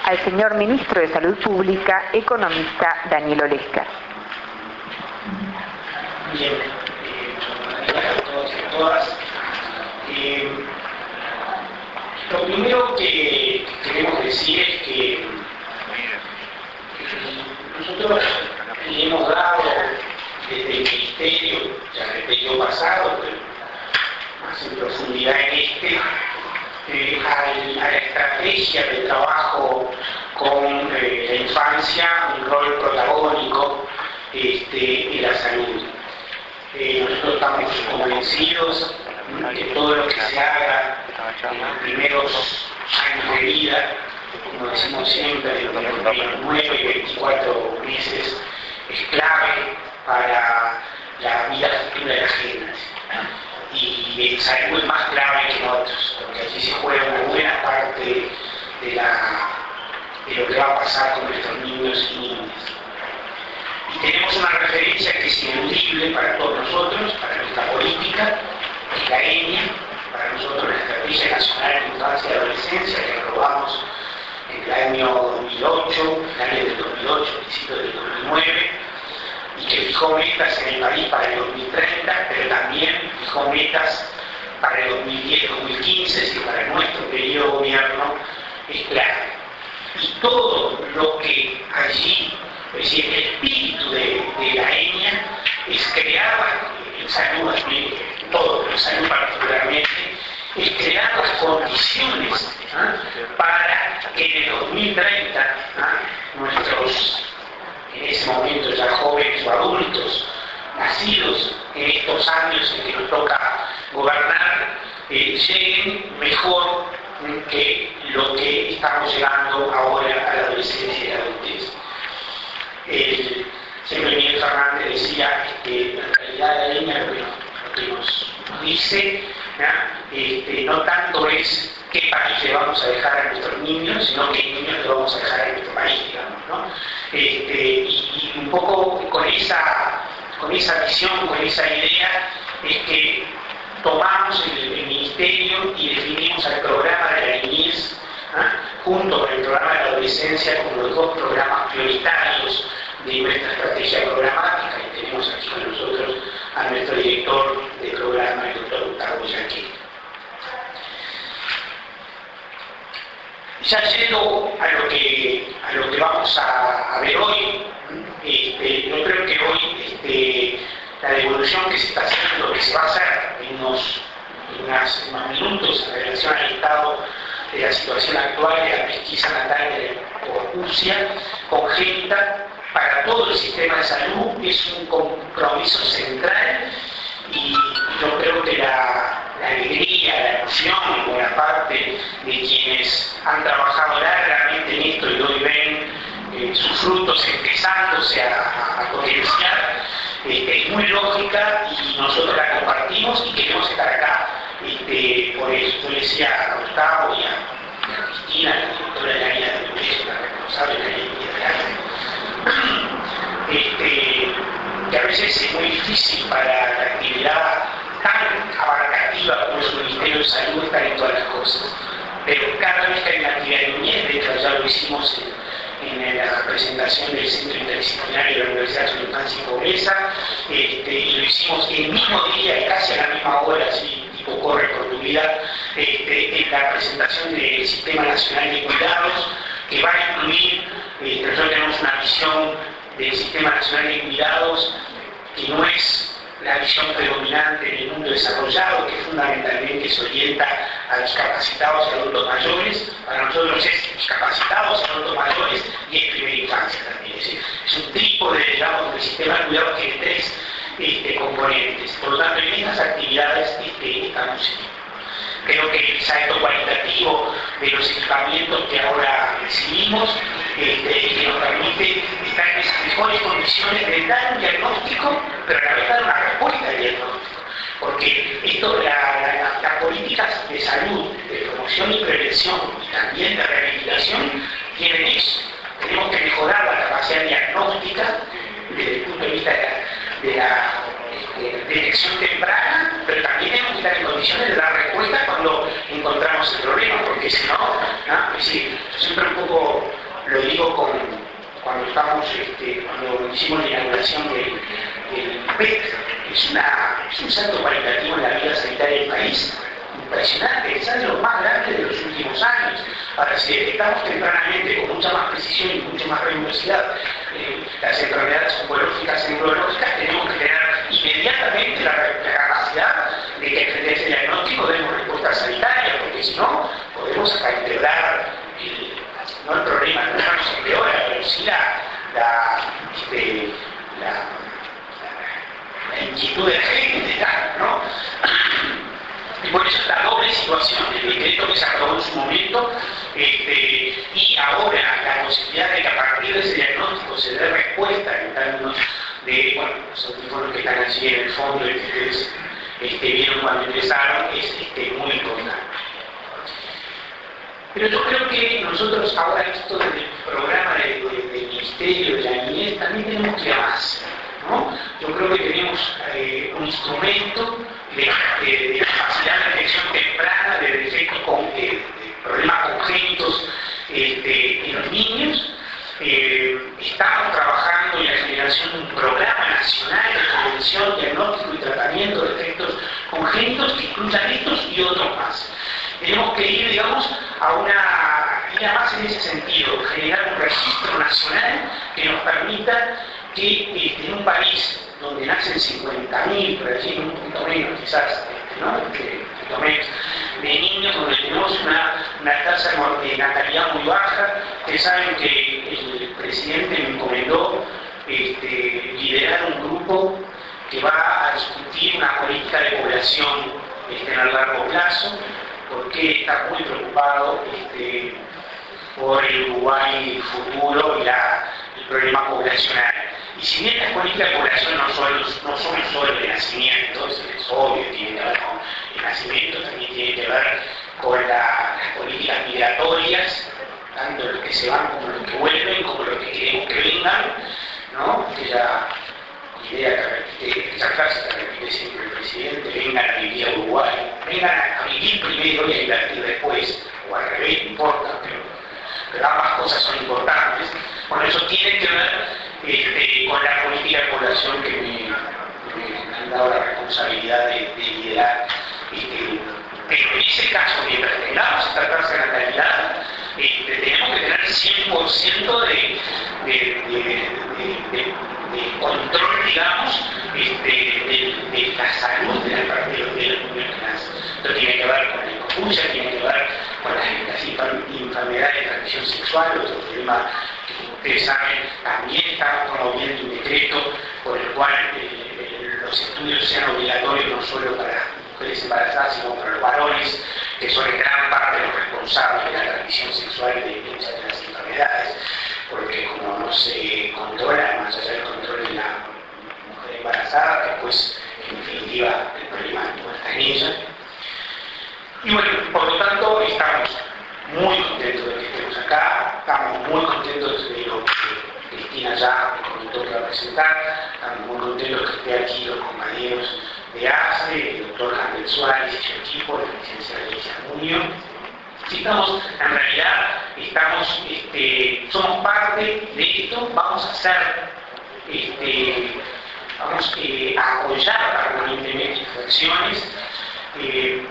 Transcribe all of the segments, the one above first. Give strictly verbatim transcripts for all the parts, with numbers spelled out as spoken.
al señor Ministro de Salud Pública, economista Daniel Olesker. Bien, eh, buenas a todos y a todas. Eh, lo primero que queremos decir es que eh, nosotros le hemos dado desde el Ministerio, ya en el periodo pasado, pero más en profundidad en este, eh, a, a la estrategia de trabajo con eh, la infancia un rol protagónico este, en la salud. Eh, nosotros estamos convencidos que todo lo que se haga en los primeros años de vida, como decimos siempre, de los nueve y veinticuatro meses, es clave para la vida futura de las generaciones. Y en salud es más clave que en otros, porque allí se juega una buena parte de, la, de lo que va a pasar con nuestros niños y niñas. Y tenemos una referencia que es ineludible para todos nosotros, para nuestra política, que es la E N I A, para nosotros la Estrategia Nacional de Infancia y Adolescencia, que aprobamos en el año dos mil ocho, en el año del dos mil ocho, principios del dos mil nueve, y que fijó metas en el país para el dos mil treinta, pero también fijó metas para el dos mil diez dos mil quince, y para nuestro periodo de gobierno es clave. Y todo lo que allí, es decir, el espíritu de, de la E N I A es crear, en salud, en todo, pero en salud particularmente, es crear las condiciones ¿eh? para que en el dos mil treinta ¿eh? nuestros, en ese momento ya jóvenes o adultos, nacidos en estos años en que nos toca gobernar, eh, lleguen mejor ¿eh? que lo que estamos llegando ahora a la adolescencia y la adultez. El señor Miguel Fernández decía que en realidad la línea lo que nos, lo que nos dice ¿no? Este, no tanto es qué país le vamos a dejar a nuestros niños, sino qué niños le vamos a dejar a nuestro país, digamos, ¿no? Este, y, y un poco con esa, con esa visión, con esa idea, es que tomamos el, el ministerio y definimos el programa de la niñez ¿eh? junto con el programa de la adolescencia como los dos programas prioritarios de nuestra estrategia programática, y tenemos aquí con nosotros a nuestro director de programa, el doctor Gustavo Yaquet. Ya yendo a lo que, a lo que vamos a, a ver hoy, este, yo creo que hoy este, la devolución que se está haciendo, que se va a hacer en unos, en unas, unos minutos en relación al estado de la situación actual de la pesquisa natal de Urcia congénita para todo el sistema de salud, es un compromiso central, y yo creo que la, la alegría, la emoción en buena parte de quienes han trabajado largamente en esto y hoy ven eh, sus frutos empezándose a, a potenciar, eh, es muy lógica y nosotros la compartimos y queremos estar acá este, por eso. Yo le decía a Gustavo y a, y a Cristina, la directora de la área de educación, la responsable de la área de arte, este, que a veces es muy difícil para la actividad tan abarcativa como es el Ministerio de Salud estar en todas las cosas. Pero cada vez que hay una actividad de niñez, de hecho ya lo hicimos en, en la presentación del Centro Interdisciplinario de la Universidad de la Infancia y Pobreza, este, y lo hicimos el mismo día y casi a la misma hora, así tipo corre por tu vida, este, en la presentación del Sistema Nacional de Cuidados, que va a incluir, eh, nosotros tenemos una visión del Sistema Nacional de Cuidados que no es la visión predominante en el mundo desarrollado, que fundamentalmente se orienta a discapacitados y adultos mayores. Para nosotros es discapacitados, adultos mayores y es primera infancia también. Es decir, es un trípode, digamos, del sistema de cuidados que tiene tres este, componentes. Por lo tanto, en estas actividades este, estamos en. Creo que el salto cualitativo de los equipamientos que ahora recibimos este, que nos permite estar en esas mejores condiciones de dar un diagnóstico, pero a la vez dar una respuesta al diagnóstico. Porque esto, la, la, las políticas de salud, de promoción y prevención y también de rehabilitación tienen eso. Tenemos que mejorar la capacidad diagnóstica desde el punto de vista de la, de la este, detección temprana, pero también tenemos que estar en condiciones de dar respuesta cuando encontramos el problema, porque si no, ¿no? Es decir, yo siempre un poco lo digo con, cuando estamos, este, cuando hicimos la inauguración del P E T, es, una, es un salto cualitativo en la vida sanitaria del país, impresionante, es de los más grandes de los últimos años. Ahora, si detectamos tempranamente, con mucha más precisión y mucha más rigurosidad, eh, las enfermedades oncológicas y neurológicas, tenemos que tener inmediatamente la, la capacidad de que frente a ese diagnóstico demos respuesta sanitaria, porque si no, podemos hasta empeorar el, no el problema, no se empeora, pero sí la, la, este, la, la, la inquietud de la gente, ¿no? Y por eso esta doble situación, el decreto que se aprobó en su momento, este, y ahora la posibilidad de que a partir de ese diagnóstico se dé respuesta en términos de, bueno, los audífonos que están allí en el fondo y que ustedes este, vieron cuando empezaron, es este, muy importante. Pero yo creo que nosotros ahora, esto del programa de, de, del Ministerio de la Niñez, también tenemos que ir a más, ¿no? Yo creo que tenemos eh, un instrumento de, de, de capacidad de detección temprana de defectos con de, de problemas congénitos este, en los niños. Eh, estamos trabajando en la generación de un programa nacional de prevención, diagnóstico y tratamiento de defectos congénitos que incluyan estos y otros más. Tenemos que ir, digamos, a una ir a más en ese sentido, generar un registro nacional que nos permita que este, en un país donde nacen cincuenta mil, por allí un poquito menos quizás, ¿no? Un poquito menos, de niños, donde tenemos una, una tasa de natalidad muy baja. Ustedes saben que el presidente me encomendó este, liderar un grupo que va a discutir una política de población este, a largo plazo, porque está muy preocupado este, por el Uruguay futuro y la, el problema poblacional. Y si bien las políticas de población no son, no son solo de nacimiento, es obvio, tiene que ver con el nacimiento, también tiene que ver con la, las políticas migratorias, tanto los que se van como los que vuelven, como los que queremos que vengan, ¿no? Aquella idea que repite, esa frase que repite siempre el presidente, vengan a vivir a Uruguay, vengan a, a vivir primero y a invertir después, o al revés, no importa, pero, pero ambas cosas son importantes. Bueno, eso tiene que ver Este, con la política de población que me, me han dado la responsabilidad de, de liderar. Este, pero en ese caso, mientras tengamos esta tasa de natalidad, este, tenemos que tener cien por ciento de, de, de, de, de, de control, digamos, este, de, de la salud de, la, de los de los niños que nacen. Esto tiene que ver con la hipocucia, tiene que ver con las, las enfermedades de transmisión sexual, otro problema que ustedes saben, también estamos promoviendo un decreto por el cual eh, los estudios sean obligatorios no solo para las mujeres embarazadas, sino para los varones, que son en gran parte los responsables de la transmisión sexual de muchas de las enfermedades, porque como no se controla, más allá del control de la mujer embarazada, después, en definitiva, el problema no está en ella. Y bueno, por lo tanto, estamos muy contentos de que estemos acá, estamos muy contentos de lo que Cristina ya me comentó que va a presentar, estamos muy contentos que esté aquí los compañeros de A C E, el doctor Ángel Suárez y su equipo, la licenciada Alicia Muñoz. Si estamos, en realidad, estamos, este, somos parte de esto, vamos a hacer, este, vamos eh, a apoyar permanentemente estas acciones. Eh,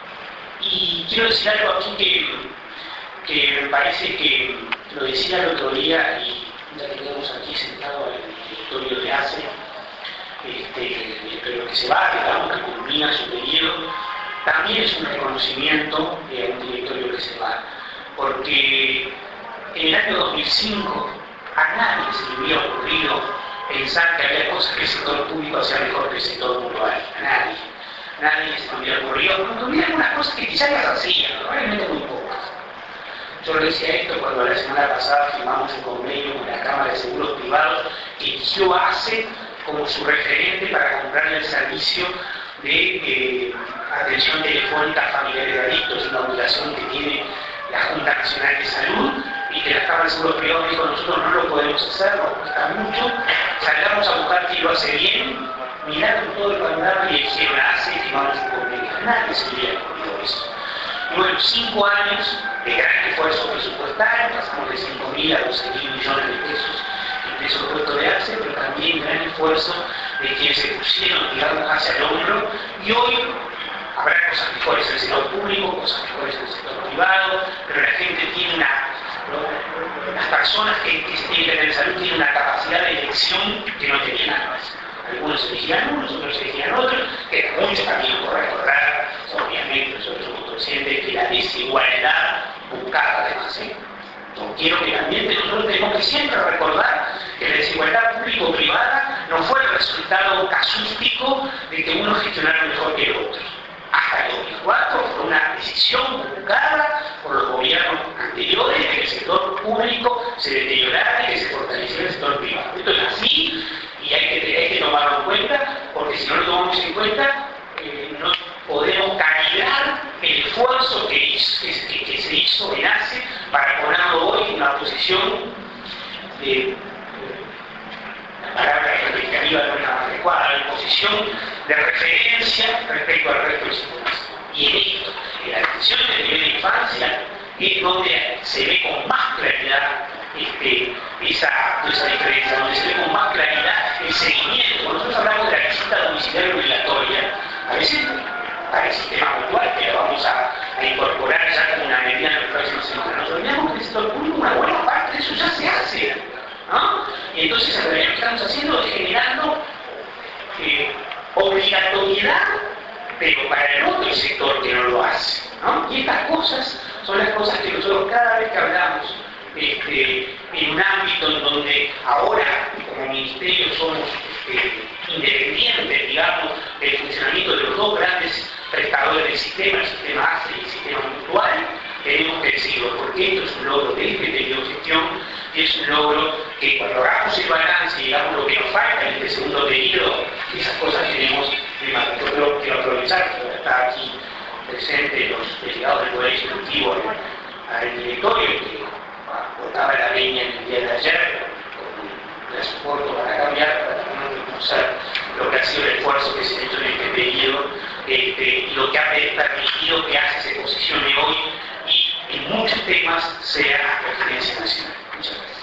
y quiero decir algo aquí que que me parece que lo decía el otro día, y ya que tenemos aquí sentado en el directorio de A C E, este, pero que se va, digamos, que culmina su periodo, también es un reconocimiento de un directorio que se va, porque en el año dos mil cinco a nadie se le hubiera ocurrido pensar que había cosas que el sector público hacía mejor que el sector privado, a nadie, nadie se le hubiera ocurrido, porque hubiera algunas cosas que quizás las hacían, probablemente muy pocas. Yo le decía esto cuando la semana pasada firmamos un convenio con la Cámara de Seguros Privados que eligió A C E como su referente para comprar el servicio de eh, atención telefónica a familiares de adictos, una obligación que tiene la Junta Nacional de Salud, y que la Cámara de Seguros Privados dijo: nosotros no lo podemos hacer, nos cuesta mucho, salgamos a buscar quien lo hace bien, miraron todo el panorama y eligieron a A C E y firmamos un convenio. Nadie se hubiera ocurrido eso. Y bueno, cinco años de gran esfuerzo presupuestario, pasamos de cinco mil a doce mil millones de pesos en presupuesto de ACE, pero también gran esfuerzo de quienes se pusieron, digamos, hacia el hombro, y hoy habrá cosas mejores en el sector público, cosas mejores en el sector privado, pero la gente tiene una, ¿no? Las personas que, que se tienen que tener salud tienen una capacidad de elección que no tenían antes. Algunos elegían unos, otros elegían otros, que mucho también por recordar, obviamente nosotros somos conscientes que la desigualdad buscada además, ¿eh? No quiero que también nosotros tenemos que siempre recordar que la desigualdad público-privada no fue el resultado casuístico de que unos gestionaron mejor que otros. Hasta el dos mil cuatro fue una decisión buscada por los gobiernos anteriores de que el sector público se deteriorara y que se fortaleciera el sector privado. Esto es así y hay que, hay que tomarlo en cuenta, porque si no lo tomamos en cuenta, eh, no podemos calibrar el esfuerzo que, hizo, que, que se hizo en ACE para ponerlo hoy en una posición de, la palabra reivindicativa no es la más adecuada, en posición de referencia respecto al resto del sistema. Y en esto, en la atención de primera infancia, es donde se ve con más claridad este, esa, esa diferencia, donde se ve con más claridad el seguimiento. Cuando nosotros hablamos de la visita domiciliaria obligatoria, a veces para el sistema actual, que lo vamos a, a incorporar ya como una medida en los próximos semanas, nos olvidamos que en el sector público una buena parte de eso ya se hace, ¿no? Y entonces en realidad lo que estamos haciendo es generando eh, obligatoriedad, pero para el otro sector que no lo hace, ¿no? Y estas cosas son las cosas que nosotros cada vez que hablamos este, en un ámbito en donde ahora como ministerio somos este, independientes, digamos, del funcionamiento de los dos grandes prestadores del sistema, el sistema ACE y el sistema mutual, tenemos que decirlo, porque esto es un logro de este periodo de gestión, y es un logro que cuando hagamos el balance y digamos lo que nos falta en este segundo periodo, esas cosas tenemos de más. Yo creo que quiero aprovechar que está aquí presente los delegados del Poder Ejecutivo al directorio que botaba la leña el día de ayer, con el soporto para cambiar, para reconocer lo que ha sido el esfuerzo que se ha hecho en este periodo, este, y lo que ha permitido que ACE se posicione hoy y en muchos temas sea referencia nacional. Muchas gracias.